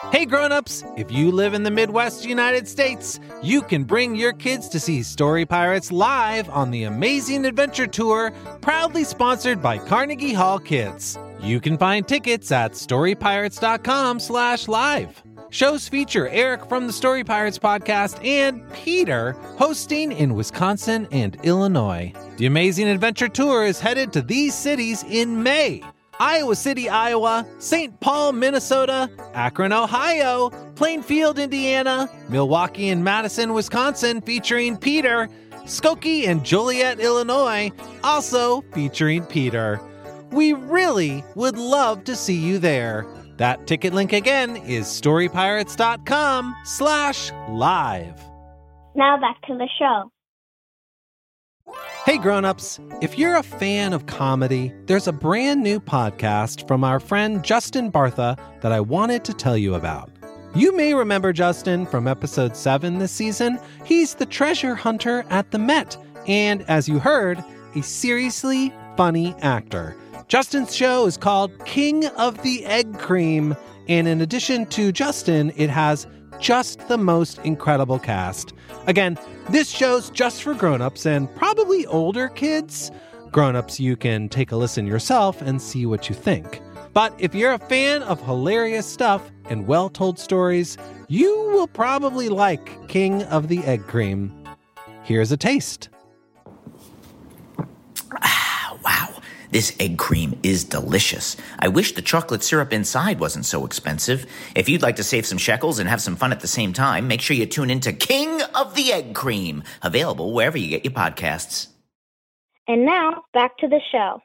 Hey grown-ups, if you live in the Midwest United States, you can bring your kids to see Story Pirates live on the Amazing Adventure Tour, proudly sponsored by Carnegie Hall Kids. You can find tickets at storypirates.com/live. Shows feature Eric from the Story Pirates podcast and Peter hosting in Wisconsin and Illinois. The Amazing Adventure Tour is headed to these cities in May: Iowa City, Iowa, St. Paul, Minnesota, Akron, Ohio, Plainfield, Indiana, Milwaukee and Madison, Wisconsin, featuring Peter, Skokie and Joliet, Illinois, also featuring Peter. We really would love to see you there. That ticket link again is storypirates.com/live. Now back to the show. Hey grown-ups, if you're a fan of comedy, there's a brand new podcast from our friend Justin Bartha that I wanted to tell you about. You may remember Justin from episode 7 this season. He's the treasure hunter at the Met, and as you heard, a seriously funny actor. Justin's show is called King of the Egg Cream, and in addition to Justin, it has just the most incredible cast. Again, this show's just for grown-ups and probably older kids. Grown-ups, you can take a listen yourself and see what you think. But if you're a fan of hilarious stuff and well-told stories, you will probably like King of the Egg Cream. Here's a taste. Wow, this egg cream is delicious. I wish the chocolate syrup inside wasn't so expensive. If you'd like to save some shekels and have some fun at the same time, make sure you tune in to King of the Egg Cream, available wherever you get your podcasts. And now, back to the show.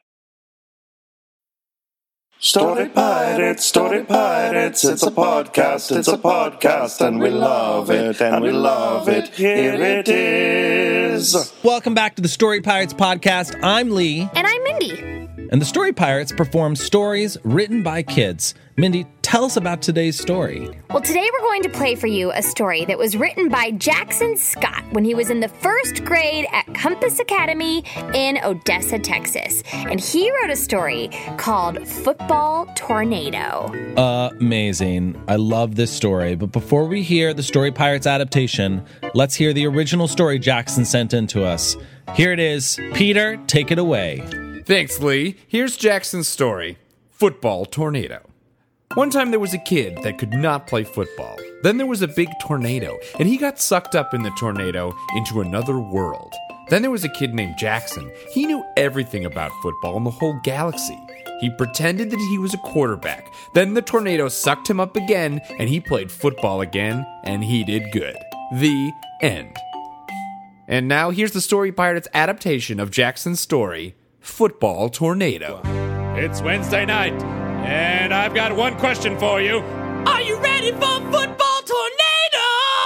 Story Pirates, it's a podcast, and we love it, here it is. Welcome back to the Story Pirates podcast. I'm Lee. And I'm Mindy. And the Story Pirates perform stories written by kids. Mindy, tell us about today's story. Well, today we're going to play for you a story that was written by Jackson Scott when he was in the first grade at Compass Academy in Odessa, Texas. And he wrote a story called Football Tornado. Amazing. I love this story. But before we hear the Story Pirates adaptation, let's hear the original story Jackson sent in to us. Here it is. Peter, take it away. Thanks, Lee. Here's Jackson's story, Football Tornado. One time there was a kid that could not play football. Then there was a big tornado, and he got sucked up in the tornado into another world. Then there was a kid named Jackson. He knew everything about football in the whole galaxy. He pretended that he was a quarterback. Then the tornado sucked him up again, and he played football again, and he did good. The end. And now here's the Story Pirates adaptation of Jackson's story, Football Tornado. It's Wednesday night, and I've got one question for you. Are you ready for Football Tornado?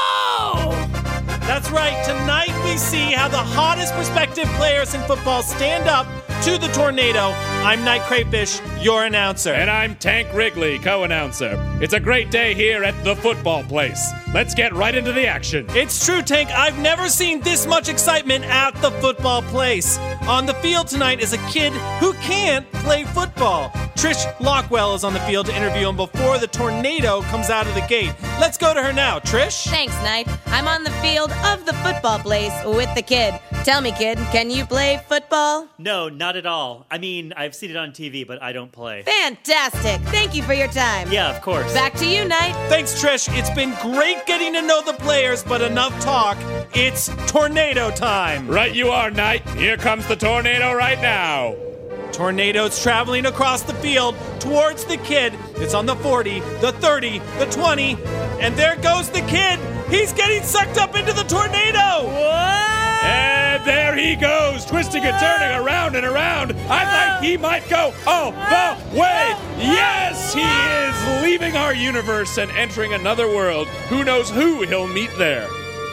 That's right. Tonight we see how the hottest prospective players in football stand up to the tornado. I'm Knight Crayfish, your announcer. And I'm Tank Wrigley, co-announcer. It's a great day here at the football place. Let's get right into the action. It's true, Tank. I've never seen this much excitement at the football place. On the field tonight is a kid who can't play football. Trish Lockwell is on the field to interview him before the tornado comes out of the gate. Let's go to her now. Trish? Thanks, Knight. I'm on the field of the football place with the kid. Tell me, kid, can you play football? No, not at all. I mean, I've seen it on TV, but I don't play. Fantastic. Thank you for your time. Yeah, of course. Back to you, Knight. Thanks, Trish. It's been great getting to know the players, but enough talk. It's tornado time. Right you are, Knight. Here comes the tornado right now. Tornado's traveling across the field towards the kid. It's on the 40, the 30, the 20, and there goes the kid. He's getting sucked up into the tornado. Whoa! And there he goes, twisting and turning around and around. I think he might go all the way. Yes, he is leaving our universe and entering another world. Who knows who he'll meet there?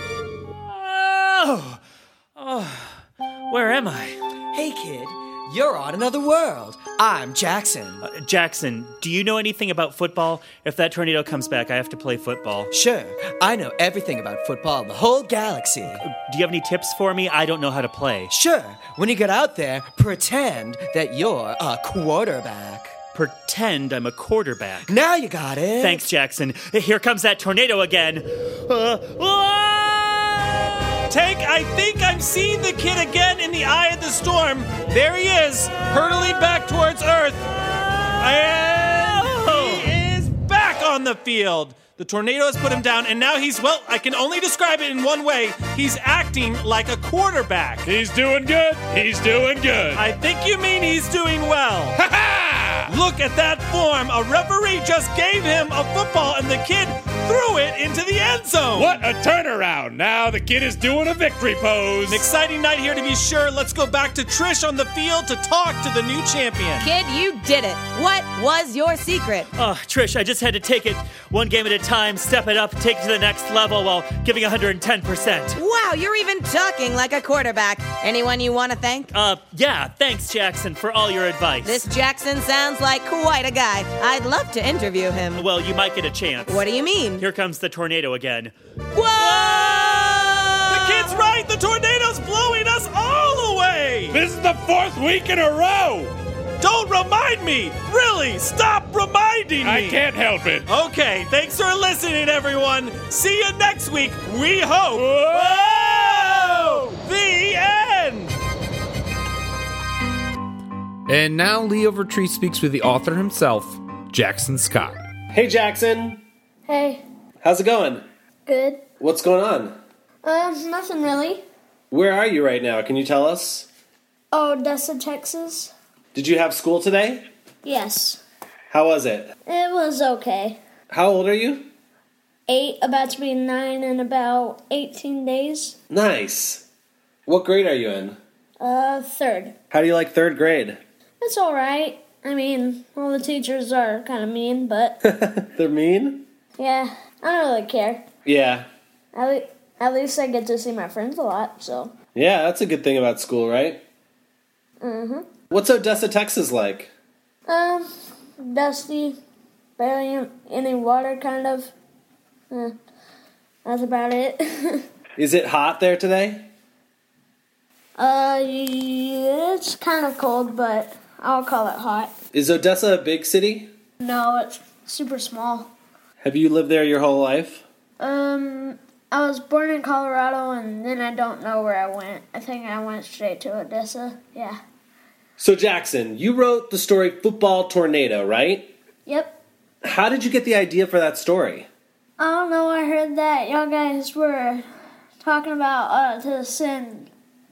Where am I? Hey, kid. You're on another world. I'm Jackson. Jackson, do you know anything about football? If that tornado comes back, I have to play football. Sure, I know everything about football in the whole galaxy. Do you have any tips for me? I don't know how to play. Sure, when you get out there, pretend that you're a quarterback. pretend I'm a quarterback. Now you got it. Thanks, Jackson. Here comes that tornado again. Tank, I think I'm seeing the kid again in the eye of the storm. There he is, hurtling back towards Earth. And he is back on the field. The tornado has put him down, and now I can only describe it in one way. He's acting like a quarterback. He's doing good. He's doing good. I think you mean he's doing well. Ha-ha! Look at that form. A referee just gave him a football, and the kid threw it into the end zone. What a turnaround. Now the kid is doing a victory pose. An exciting night here to be sure. Let's go back to Trish on the field to talk to the new champion. Kid, you did it. What was your secret? Oh, Trish, I just had to take it one game at a time, step it up, take it to the next level while giving 110%. Wow, you're even talking like a quarterback. Anyone you want to thank? Yeah, thanks, Jackson, for all your advice. This Jackson sounds like quite a guy. I'd love to interview him. Well, you might get a chance. What do you mean? Here comes the tornado again. Whoa! The kid's right! The tornado's blowing us all away! This is the 4th week in a row. Don't remind me! Really, stop reminding me! I can't help it. Okay, thanks for listening, everyone. See you next week, we hope. Whoa! The end! And now Lee Overtree speaks with the author himself, Jackson Scott. Hey, Jackson. Hey, How's it going? good. What's going on? Nothing really. Where are you right now? Can you tell us? Odessa, Texas. Did you have school today? Yes. How was it? It was okay. How old are you? 8, about to be 9 in about 18 days. Nice. What grade are you in? 3rd. How do you like 3rd grade? It's alright. I mean, all the teachers are kind of mean, but They're mean? yeah, I don't really care. Yeah. At least I get to see my friends a lot, so. Yeah, that's a good thing about school, right? Mm-hmm. What's Odessa, Texas like? Dusty, barely any water, kind of. That's about it. Is it hot there today? Yeah, it's kind of cold, but I'll call it hot. Is Odessa a big city? No, it's super small. Have you lived there your whole life? I was born in Colorado, and then I don't know where I went. I think I went straight to Odessa, yeah. So, Jackson, you wrote the story Football Tornado, right? Yep. How did you get the idea for that story? I don't know, I heard that y'all guys were talking about to send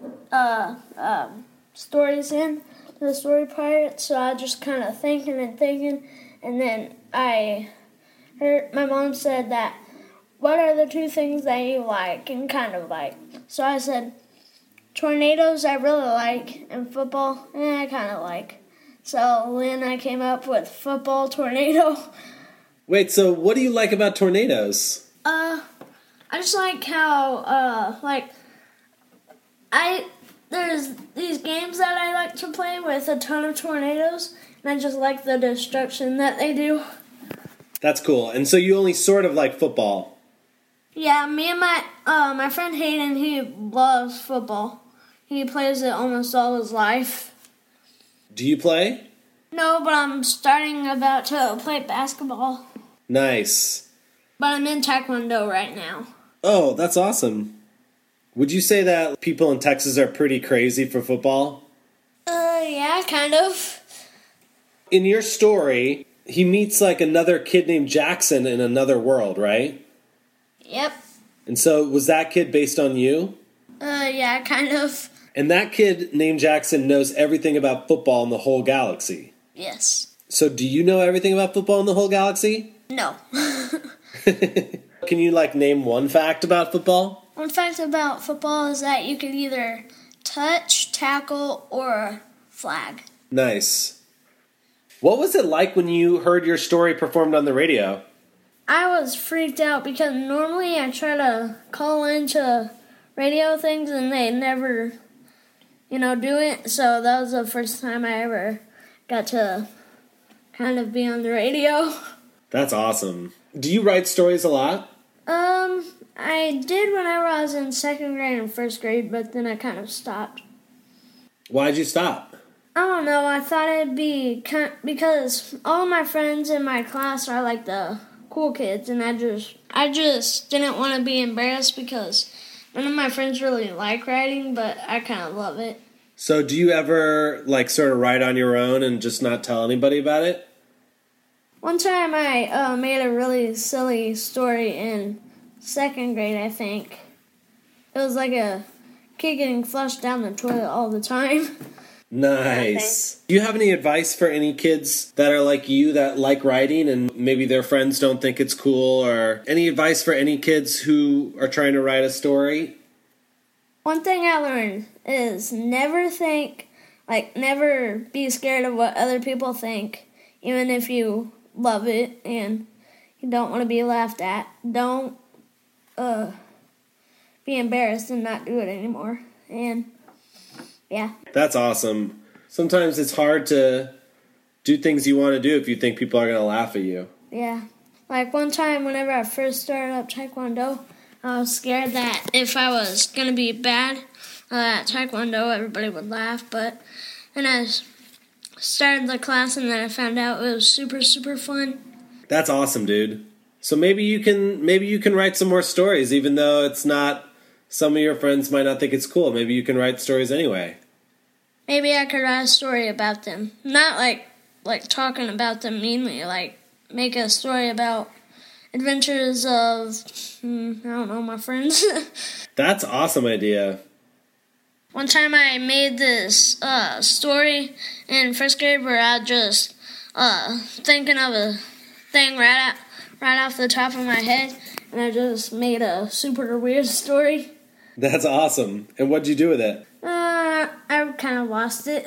stories in to the Story Pirate, so I just kind of thinking, and then I heard my mom said that, what are the 2 things that you like and kind of like? So I said, tornadoes I really like, and football, I kind of like. So then I came up with Football Tornado. Wait, so what do you like about tornadoes? I just like how, there's these games that I like to play with a ton of tornadoes, and I just like the destruction that they do. That's cool. And so you only sort of like football? Yeah, me and my friend Hayden, he loves football. He plays it almost all his life. Do you play? No, but I'm about to play basketball. Nice. But I'm in Taekwondo right now. Oh, that's awesome. Would you say that people in Texas are pretty crazy for football? Yeah, kind of. In your story, he meets like another kid named Jackson in another world, right? Yep. And so was that kid based on you? Yeah, kind of. And that kid named Jackson knows everything about football in the whole galaxy. Yes. So do you know everything about football in the whole galaxy? No. Can you name one fact about football? One fact about football is that you can either touch, tackle, or flag. Nice. What was it like when you heard your story performed on the radio? I was freaked out because normally I try to call into radio things and they never, do it. So that was the first time I ever got to kind of be on the radio. That's awesome. Do you write stories a lot? I did whenever I was in 2nd grade and 1st grade, but then I kind of stopped. Why'd you stop? I don't know. I thought it'd be because all my friends in my class are like the cool kids, and I just didn't want to be embarrassed because none of my friends really like writing, but I kind of love it. So do you ever like sort of write on your own and just not tell anybody about it? One time I made a really silly story in 2nd grade, I think. It was like a kid getting flushed down the toilet all the time. Nice. Do you have any advice for any kids that are like you that like writing and maybe their friends don't think it's cool, or any advice for any kids who are trying to write a story? One thing I learned is never be scared of what other people think, even if you love it and you don't want to be laughed at. Don't be embarrassed and not do it anymore. And yeah. That's awesome. Sometimes it's hard to do things you want to do if you think people are going to laugh at you. Yeah. Like one time whenever I first started up Taekwondo, I was scared that if I was going to be bad at Taekwondo, everybody would laugh. But then I started the class and then I found out it was super, super fun. That's awesome, dude. So maybe you can write some more stories, even though it's not, some of your friends might not think it's cool. Maybe you can write stories anyway. Maybe I could write a story about them. Not like talking about them meanly, like make a story about adventures of, I don't know, my friends. That's an awesome idea. One time I made this story in 1st grade where I just thinking of a thing right off the top of my head, and I just made a super weird story. That's awesome. And what'd you do with it? I kind of lost it.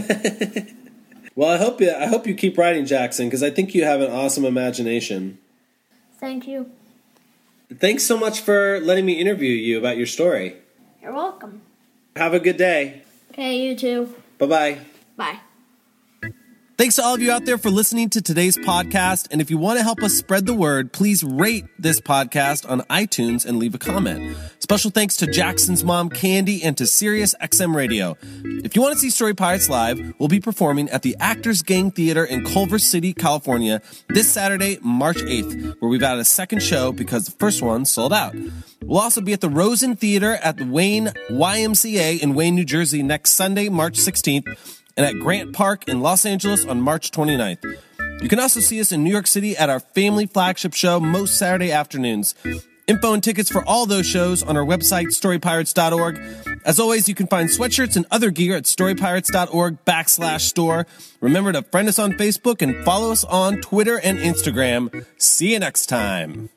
Well, I hope you keep writing, Jackson, because I think you have an awesome imagination. Thank you. Thanks so much for letting me interview you about your story. You're welcome. Have a good day. Okay, you too. Bye-bye. Bye. Thanks to all of you out there for listening to today's podcast. And if you want to help us spread the word, please rate this podcast on iTunes and leave a comment. Special thanks to Jackson's mom, Candy, and to Sirius XM Radio. If you want to see Story Pirates live, we'll be performing at the Actors Gang Theater in Culver City, California, this Saturday, March 8th, where we've added a second show because the first one sold out. We'll also be at the Rosen Theater at the Wayne YMCA in Wayne, New Jersey next Sunday, March 16th, and at Grant Park in Los Angeles on March 29th. You can also see us in New York City at our family flagship show most Saturday afternoons. Info and tickets for all those shows on our website, storypirates.org. As always, you can find sweatshirts and other gear at storypirates.org/store. Remember to friend us on Facebook and follow us on Twitter and Instagram. See you next time.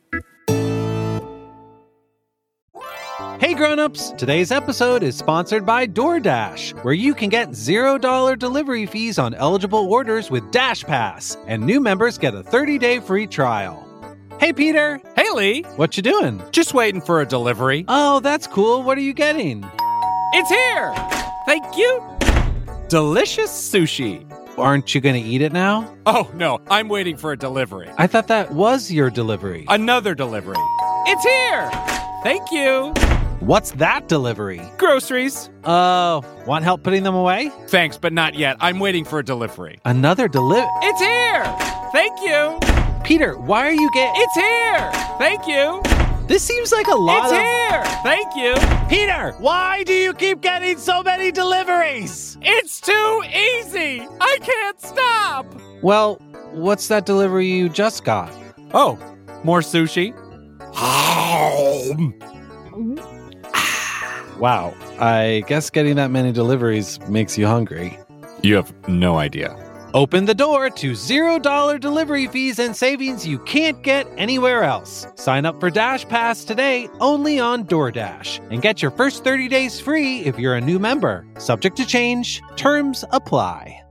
Hey grown-ups, today's episode is sponsored by DoorDash, where you can get $0 delivery fees on eligible orders with Dash Pass, and new members get a 30-day free trial. Hey Peter. Hey Lee. What you doing? Just waiting for a delivery. Oh, that's cool. What are you getting? It's here! Thank you! Delicious sushi. Aren't you going to eat it now? Oh, no, I'm waiting for a delivery. I thought that was your delivery. Another delivery. It's here! Thank you! What's that delivery? Groceries. Oh, want help putting them away? Thanks, but not yet. I'm waiting for a delivery. Another delivery? It's here! Thank you! Peter, why are you getting... It's here! Thank you! This seems like a lot It's here! Thank you! Peter, why do you keep getting so many deliveries? It's too easy! I can't stop! Well, what's that delivery you just got? Oh, more sushi? Wow, I guess getting that many deliveries makes you hungry. You have no idea. Open the door to $0 delivery fees and savings you can't get anywhere else. Sign up for Dash Pass today only on DoorDash and get your first 30 days free if you're a new member. Subject to change. Terms apply.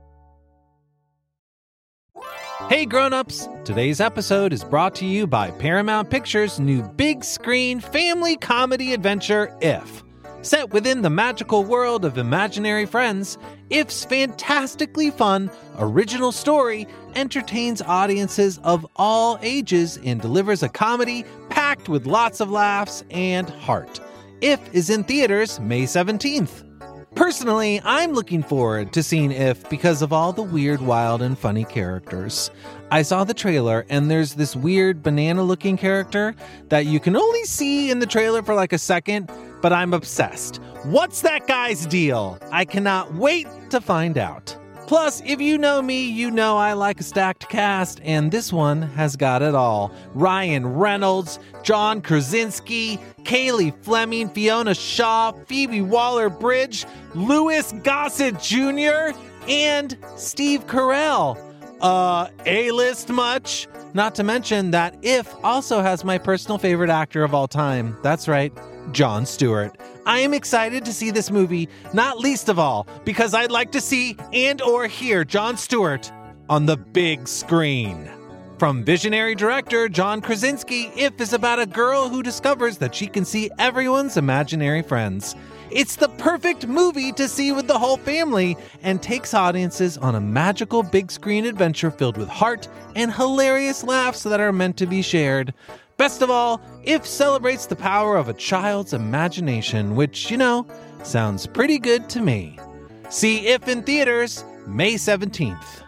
Hey grown-ups, today's episode is brought to you by Paramount Pictures' new big screen family comedy adventure, If. Set within the magical world of imaginary friends, If's fantastically fun, original story entertains audiences of all ages and delivers a comedy packed with lots of laughs and heart. If is in theaters May 17th. Personally, I'm looking forward to seeing If because of all the weird, wild, and funny characters. I saw the trailer, and there's this weird banana-looking character that you can only see in the trailer for like a second, but I'm obsessed. What's that guy's deal? I cannot wait to find out. Plus, if you know me, you know I like a stacked cast, and this one has got it all. Ryan Reynolds, John Krasinski, Kaylee Fleming, Fiona Shaw, Phoebe Waller-Bridge, Louis Gossett Jr., and Steve Carell. A-list much? Not to mention that If also has my personal favorite actor of all time. That's right, Jon Stewart. I am excited to see this movie, not least of all, because I'd like to see and or hear Jon Stewart on the big screen. From visionary director John Krasinski, If is about a girl who discovers that she can see everyone's imaginary friends. It's the perfect movie to see with the whole family and takes audiences on a magical big screen adventure filled with heart and hilarious laughs that are meant to be shared. Best of all, If celebrates the power of a child's imagination, which, you know, sounds pretty good to me. See If in theaters May 17th.